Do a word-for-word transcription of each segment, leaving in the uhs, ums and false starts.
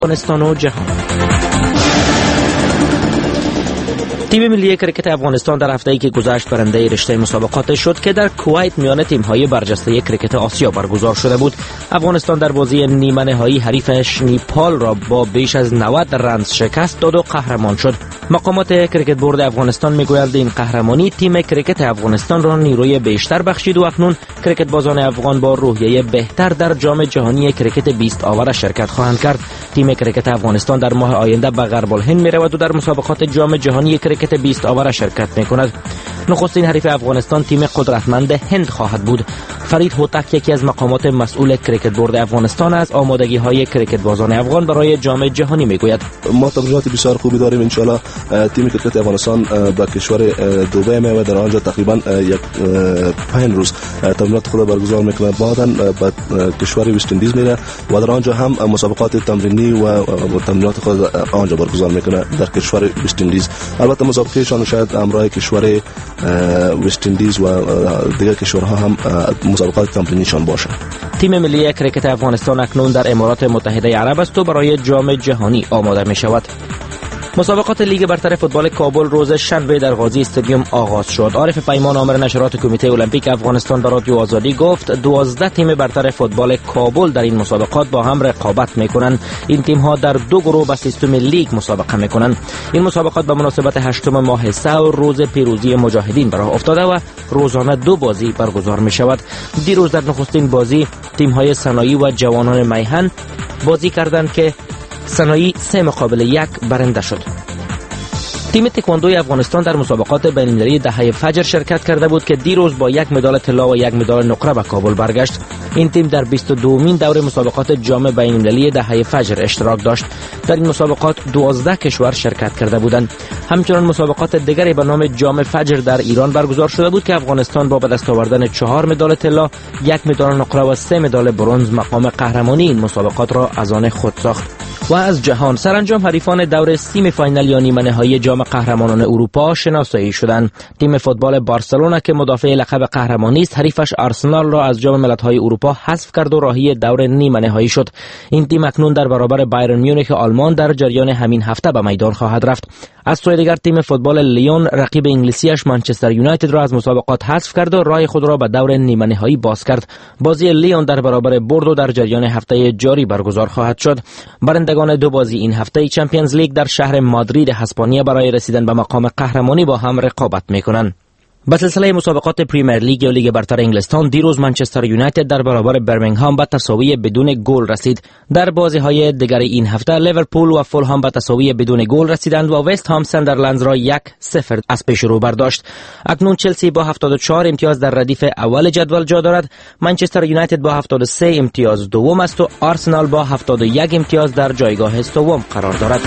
افغانستان و جهان. تیم ملی کرکت افغانستان در هفته‌ای که گذشت برنده رشته مسابقات شد که در کویت میان تیم‌های برجسته کرکت آسیا برگزار شده بود. افغانستان در بازی نیمه نهایی حریفش نیپال را با بیش از نود رنز شکست داد و قهرمان شد. مقامات کرکت بورد افغانستان میگویند این قهرمانی تیم کرکت افغانستان را نیروی بیشتر بخشید و اکنون کرکت بازان افغان با روحیه بهتر در جام جهانی کرکت بیست آور شرکت خواهند کرد. تیم کرکت افغانستان در ماه آینده به غرب الهند میرود و در مسابقات جام جهانی کرکت بیست آور شرکت میکند. نخستین حریف افغانستان تیم قدرتمند هند خواهد بود. فرید هوتک یکی از مقامات مسئول کرکت بورد افغانستان از آمادگی های کرکت بازان افغان برای جام جهانی میگوید. ما توجهات بسیار خوبی داریم. انشالله تیم کرکت افغانستان به کشور دبی میاد، در آنجا تقریبا یک پنج روز تمرینات خود برگزار میکنه. بعداً به کشور وست اندیز میره و در آنجا هم مسابقات تمرینی و تمرینات خود آنجا برگزار میکنه در کشور وست اندیز. البته مسابقهشان شاید همراه کشور وست اندیز و دیگر کشورها هم مسابقات تمرینیشان باشه. تیم ملی کرکت افغانستان اکنون در امارات متحده عرب است و برای جام جهانی آماده می شود. مسابقات لیگ برتر فوتبال کابل روز شنبه در قاضی استادیوم آغاز شد. عارف پیمان آمر نشرات کمیته المپیک افغانستان به رادیو آزادی گفت دوازده تیم برتر فوتبال کابل در این مسابقات با هم رقابت میکنند. این تیم ها در دو گروه به سیستم لیگ مسابقه میکنند. این مسابقات به مناسبت هشتم ماه سور روز پیروزی مجاهدین به راه افتاده و روزانه دو بازی برگزار می شود. دیروز در نخستین بازی تیم های صنایع و جوانان میهن بازی کردند که صنایع سه مقابل یک برنده شد. تیم تکواندوی افغانستان در مسابقات بین‌المللی دهه فجر شرکت کرده بود که دیروز با یک مدال طلا و یک مدال نقره به کابل برگشت. این تیم در بیست و دومین دور مسابقات جام بین‌المللی دهه فجر اشتراک داشت. در این مسابقات دوازده کشور شرکت کرده بودند. همچنین مسابقات دیگری به نام جام فجر در ایران برگزار شده بود که افغانستان با به دست آوردن چهار مدال طلا، یک مدال نقره و سه مدال برنز مقام قهرمانی این مسابقات را از آن خود ساخت. و از جهان سرانجام حریفان دور سیمی فاینال یا نیمه نهایی جام قهرمانان اروپا شناسایی شدند. تیم فوتبال بارسلونا که مدافع لقب قهرمانی است حریفش آرسنال را از جام ملت‌های اروپا حذف کرد و راهی دور نیمه نهایی شد. این تیم اکنون در برابر بایرن میونخ آلمان در جریان همین هفته به میدان خواهد رفت. از سوی دیگر تیم فوتبال لیون رقیب انگلیسیش منچستر یونایتد را از مسابقات حذف کرد و راه خود را به دور نیمه نهایی باز کرد. بازی لیون در برابر بوردو در جریان هفته جاری برگزار خواهد شد. برندگان دو بازی این هفته چمپیونز لیگ در شهر مادرید اسپانیا برای رسیدن به مقام قهرمانی با هم رقابت می‌کنند. با سلسله مسابقات پریمیر لیگ یا لیگ برتر انگلستان دیروز منچستر یونایتد در برابر برمنگهام به تساوی بدون گل رسید. در بازی‌های دیگر این هفته لیورپول و فولهام به تساوی بدون گل رسیدند و وست هام ساندرلند را یک صفر از پیش رو برداشت. اکنون چلسی با هفتاد و چهار امتیاز در ردیف اول جدول جا دارد. منچستر یونایتد با هفتاد و سه امتیاز دوم است و آرسنال با هفتاد و یک امتیاز در جایگاه سوم قرار دارد.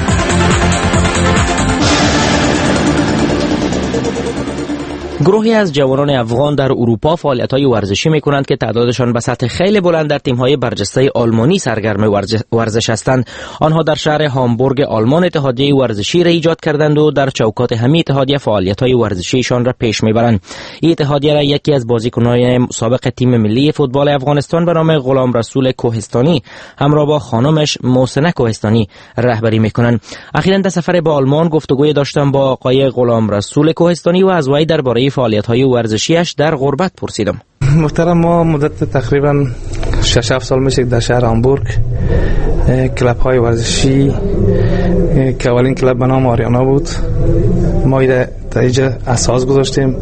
گروهی از جوانان افغان در اروپا فعالیت‌های ورزشی می‌کنند که تعدادشان به سطح خیلی بلند در تیم‌های برجسته آلمانی سرگرم ورزش هستند. آنها در شهر هامبورگ آلمان اتحادیه ورزشی را ایجاد کردند و در چوکات همین اتحادیه فعالیت‌های ورزشیشان را پیش می‌برند. این اتحادیه را یکی از بازیکنان سابق تیم ملی فوتبال افغانستان به نام غلام رسول کوهستانی همراه با خانمش محسنه کوهستانی رهبری می‌کنند. اخیراً در سفر به آلمان گفتگوی داشتم با آقای غلام رسول کوهستانی و از وی درباره فعالیت‌های ورزشیش در غربت پرسیدم. محترم، ما مدت تقریبا شش هفت سال میشه در شهر هامبورگ کلب‌های ورزشی که اولین کلب به نام آریانا بود ما در اینجا اساس گذاشتیم.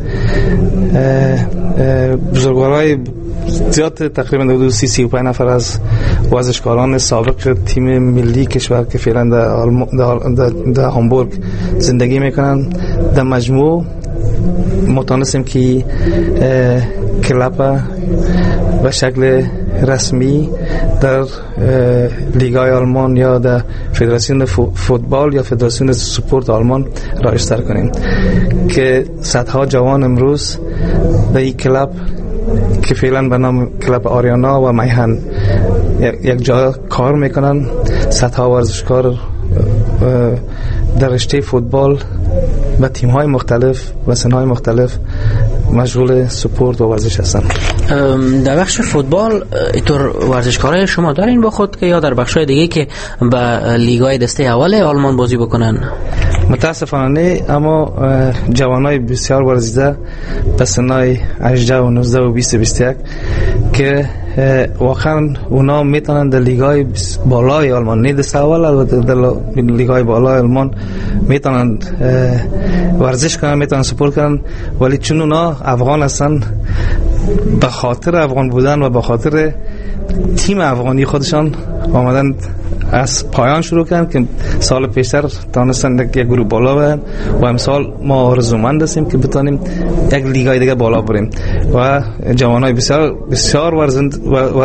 بزرگوارای زیاد تقریبا حدود سی سی و پنج نفر از ورزشکاران سابق تیم ملی کشور که فعلا در در هامبورگ زندگی میکنن در مجموع متونستیم که کلاب به شکل رسمی در لیگای آلمان یا در فدراسیون فوتبال یا فدراسیون سپورت آلمان را اشتراک کنیم که صدها جوان امروز در این کلاب که فعلا به نام کلاب آریانا و میهن یک جا کار میکنن. صدها ورزشکار در رشته فوتبال و تیم‌های مختلف و سن‌های مختلف مشغول سپورت و ورزش هستند. در بخش فوتبال اینطور ورزشکارای شما دارین با خود که یا در بخشای دیگه که به لیگ‌های دسته اول آلمان بازی بکنن؟ متاسفانه نه، اما جوانای بسیار ورزیده به سنای هجده و نوزده و بیست و بیست و یک که واقعا اونا میتونن در لیگ‌های بالای آلمان، نه دسته اول البته در لیگ‌های بالای آلمان میتونن ورزش کنن، میتونن سپورت کنن، ولی چون اونا افغان هستن به خاطر افغان بودن و به خاطر تیم افغانی خودشان آمدن از پایان شروع کردن که سال پیشتر تانستن یک گروه بالا برن و امسال ما آرزومند هستیم که بتونیم یک لیگای دیگه بالا بریم و جوانای بسیار بسیار ورزند و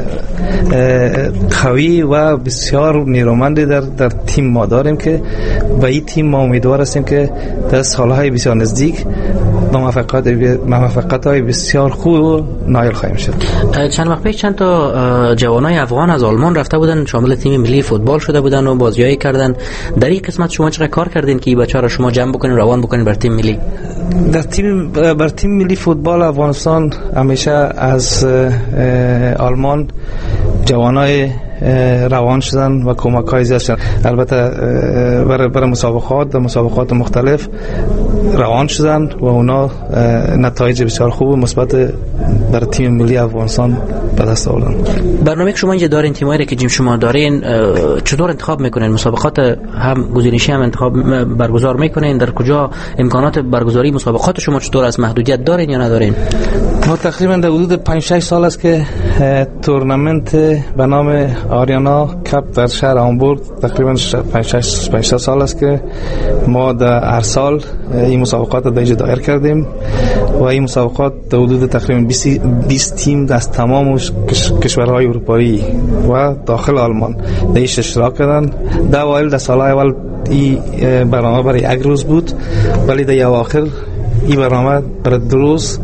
قوی و بسیار نیرومندی در در تیم ما داریم که به این تیم ما امیدوار هستیم که در سالهای بسیار نزدیک موفقیت موفقیت های بسیار خوب نایل خواهیم شد. چند وقت پیش چند تا جوانای افغان از آلمان رفته بودن، شامل تیم ملی فوتبال شده بودن و بازیایی کردن. در این قسمت شما چقدر کار کردین که این بچه‌ها را شما جمع بکنین روان بکنین بر تیم ملی؟ در تیم بر تیم ملی فوتبال افغانستان همیشه از آلمان جوانای روان شدن و کمک های زیاد شدن. البته برای برای مسابقات در مسابقات مختلف روان شدن و اونا نتایج بسیار خوب و مثبت برای تیم ملی افغانستان به دست آوردن. برنامه که شما اینجا دارین، تیمایی که جیم شما دارین، چطور انتخاب میکنین؟ مسابقات هم گزینشی هم انتخاب برگزار میکنین؟ در کجا امکانات برگزاری مسابقات شما چطور است؟ محدودیت دارین یا ندارین؟ ما تقریبا در حدود پنج شش سال است که تورنمنت به نام آریانا کپ در شهر هامبورگ تقریبا پنج شش سال است که ما در هر سال این مسابقات را اینجا دایر کردیم و این مسابقات در حدود تقریبا بیست تیم از تمام کشورهای اروپایی و داخل آلمان در ایش اشتراک کردن. در اوایل در سالهای اول این برنامه برای یک روز بود، ولی در اواخر این برنامه برای دو روز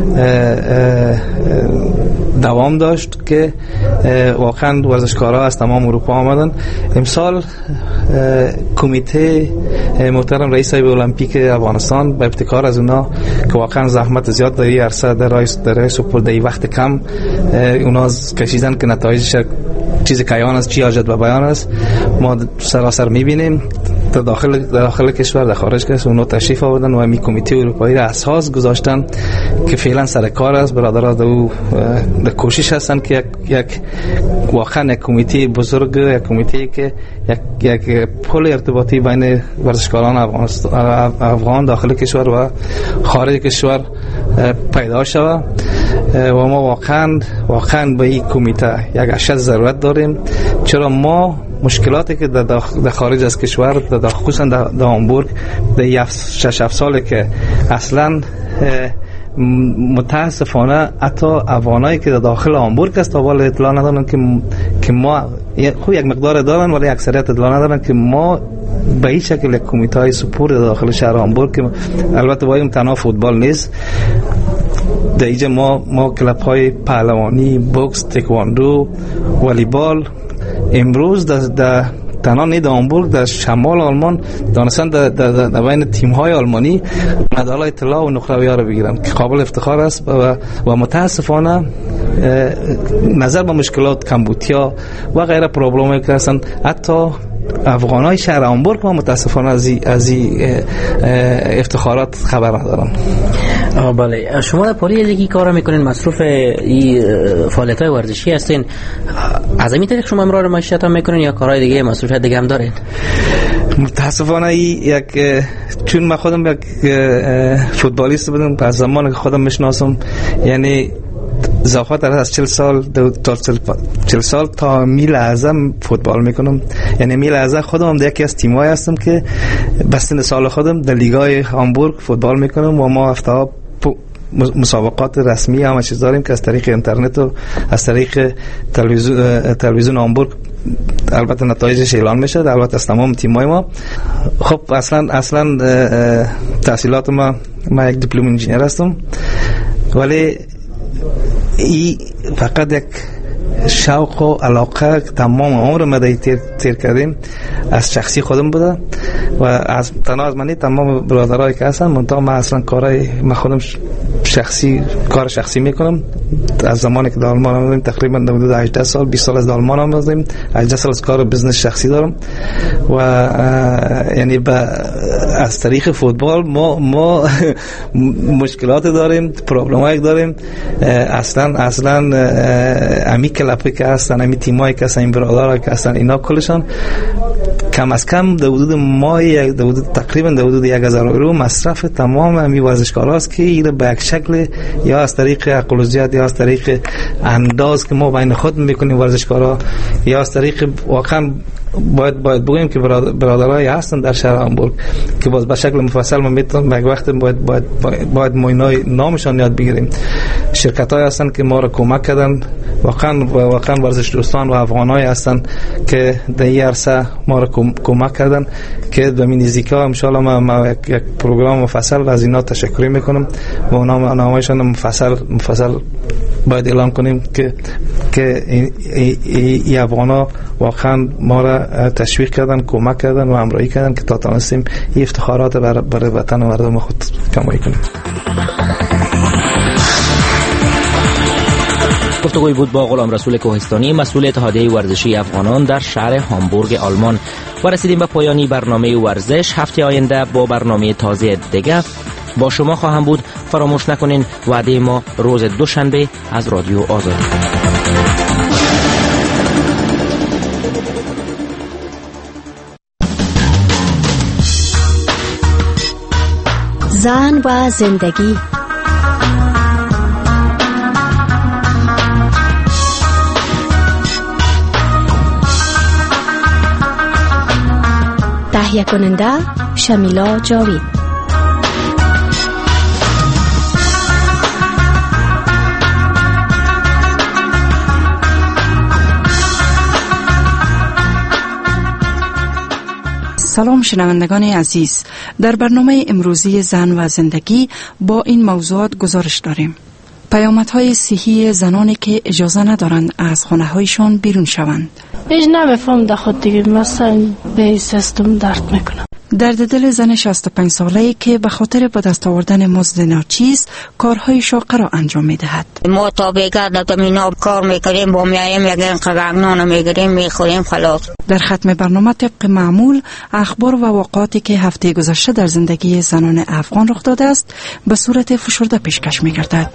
دوام داشت که واقعا ورزشکارها از تمام اروپا آمدن. امسال کمیته محترم رئیس های المپیک افغانستان به ابتکار از اونا که واقعا زحمت زیاد در این عرصه در رئیس در رئیس در وقت کم اونا کشیدن که نتایجش چیز کیان است، چی حاجت به بیان است، ما سراسر میبینیم در داخل در داخل کشور در خارج کشور اونا تشریف آوردن و می کمیته اروپایی را اساس گذاشتن که فعلا سر کار است. برادرها در در کوشش هستن که یک, یک واقعا یک کمیته بزرگ، یک کمیته که یک یک پل ارتباطی بین ورزشکاران افغان داخل کشور و خارج کشور پیدا شود و ما واقعا واقعا به این کمیته یک اشد ضرورت داریم، چرا ما مشکلاتی که در خارج از کشور در خصوصا در هامبورگ در شش هفت ساله که اصلا متاسفانه حتی افغانایی که در داخل هامبورگ است اول اطلاع ندارن که که ما خب یک مقدار دارن ولی اکثریت اطلاع ندارن که ما به این شکل یک کمیته های سپورت داخل شهر هامبورگ که البته باید تنها فوتبال نیست، در اینجا ما ما کلاب های پهلوانی، بوکس، تکواندو، والیبال امروز در در تنها نه در هامبورگ در شمال آلمان دانستن در در در بین تیم های آلمانی مدال طلا و نقره‌ها رو بگیرن که قابل افتخار است و و متاسفانه نظر به مشکلات کمبودیا و غیره پروبلمی که هستن حتی افغانای شهر هامبورگ ما متاسفانه از از افتخارات خبر ندارن. بله، شما در پالی لیگی کار میکنین، مصروف این فعالیت‌های ورزشی هستین، از این طریق شما امرار معیشت هم میکنین یا کارهای دیگه مصروفیت دیگه هم دارین؟ متاسفانه یک چون من خودم یک فوتبالیست بودم، از زمان که خودم میشناسم، یعنی زاخت از چهل سال تا چهل سال تا میل اعظم فوتبال میکنم، یعنی میل اعظم خودم هم یکی از تیم‌های هستم که بسن سال خودم در لیگای هامبورگ فوتبال میکنم و ما هفته‌ها مسابقات رسمی هم چیز داریم که از طریق اینترنت و از طریق تلویزیون تلویزیون هامبورگ البته نتایجش اعلان میشه، البته از تمام تیم‌های ما. خب اصلا اصلا تحصیلات ما ما یک دیپلم انجینیر هستم، ولی ای فقط یک شوق و علاقه تمام عمر ما در تیر, تیر کردیم از شخصی خودم بوده و از تنها از منی تمام برادرایی که هستن منطقه ما اصلا کارهای ما خودم شخصی کار شخصی میکنم. از زمانی که در آلمان آمدیم تقریبا در حدود هجده سال بیست سال از آلمان آمدیم، هجده سال از کار بزنس شخصی دارم و یعنی با از طریق فوتبال ما ما مشکلات داریم، پرابلمایی داریم. اصلا اصلا امی کلپی که هستن، امی تیمایی که هستن، این برادرها که هستن، اینا کلشان کم از کم در حدود ماهی در حدود تقریبا در حدود یک هزار یورو مصرف تمام امی ورزشکارا است که اینا به یک شکل یا از طریق اقلوزیت یا از طریق انداز که ما بین خود میکنیم ورزشکارا یا از طریق واقعا باید باید بگویم که برادرای هستن در شهر هامبورگ که باز به شکل مفصل ما میتونم به وقت باید باید باید ما اینا نامشان یاد بگیریم. شرکت‌های هستن که ما را کمک کردن، واقعا واقعا ورزش دوستان و افغانای هستن که در این عرصه ما را کمک کردن که به این نزدیکا ان شاء الله ما, ما یک, یک پروگرام مفصل از اینا تشکر میکنم و اونا نامشون مفصل مفصل باید اعلام کنیم که که این افغانا واقعا ما را تشویق کردن، کمک کردن و همراهی کردن که تا تونستیم این افتخارات برای وطن و مردم خود کمایی کنیم. گفتگوی بود با غلام رسول کوهستانی، مسئول اتحادیه ورزشی افغانان در شهر هامبورگ آلمان. و رسیدیم به پایانی برنامه ورزش. هفته آینده با برنامه تازه دیگه با شما خواهم بود. فراموش نکنین وعده ما روز دوشنبه از رادیو آزادی. زن و زندگی. تهیه کننده شمیلا جاوید. سلام شنوندگان عزیز، در برنامه امروزی زن و زندگی با این موضوعات گزارش داریم. پیامدهای صحی زنانی که اجازه ندارند از خانه هایشان بیرون شوند. هیچ نمیفهم در خود دیگه، مثلا به سیستم درد میکنم. درد دل زن شصت و پنج ساله‌ای که به خاطر به دست آوردن مزد ناچیز کارهای شاقه را انجام می‌دهد. ما تا بگرد دمینا کار می‌کنیم، با میایم یک قرق نان می‌گیریم می‌خوریم خلاص. در ختم برنامه طبق معمول اخبار و واقعاتی که هفته گذشته در زندگی زنان افغان رخ داده است به صورت فشرده پیشکش می‌گردد.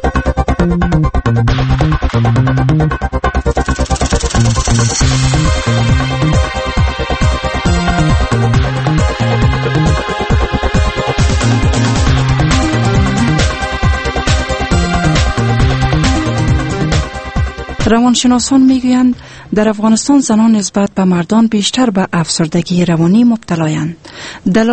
روانشناسان میگویند در افغانستان زنان نسبت به مردان بیشتر به افسردگی روانی مبتلایند.